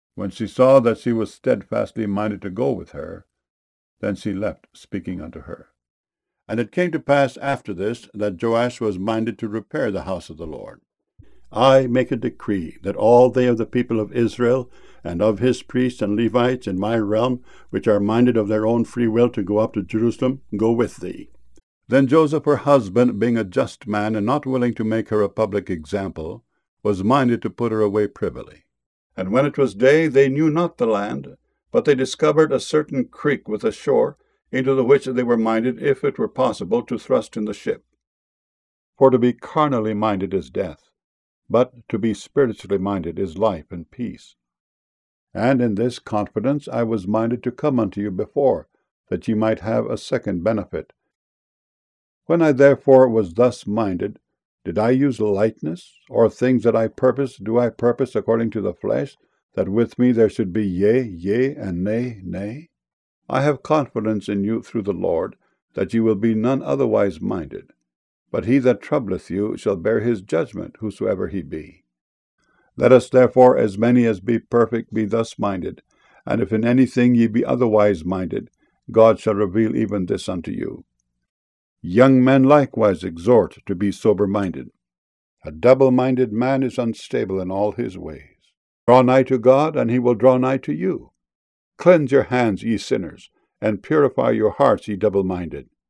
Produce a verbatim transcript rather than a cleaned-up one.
When she saw that she was steadfastly minded to go with her, then she left, speaking unto her. And it came to pass after this, that Joash was minded to repair the house of the Lord. I make a decree that all they of the people of Israel, and of his priests and Levites in my realm, which are minded of their own free will to go up to Jerusalem, go with thee. Then Joseph her husband, being a just man, and not willing to make her a public example, was minded to put her away privily. And when it was day, they knew not the land, but they discovered a certain creek with a shore, into the which they were minded, if it were possible, to thrust in the ship. For to be carnally minded is death, but to be spiritually minded is life and peace. And in this confidence I was minded to come unto you before, that ye might have a second benefit. When I therefore was thus minded, did I use lightness, or things that I purpose, do I purpose according to the flesh, that with me there should be yea, yea, and nay, nay? I have confidence in you through the Lord, that ye will be none otherwise minded. But he that troubleth you shall bear his judgment, whosoever he be. Let us therefore, as many as be perfect, be thus minded. And if in anything ye be otherwise minded, God shall reveal even this unto you. Young men likewise exhort to be sober-minded. A double-minded man is unstable in all his ways. Draw nigh to God, and he will draw nigh to you. Cleanse your hands, ye sinners, and purify your hearts, ye double-minded.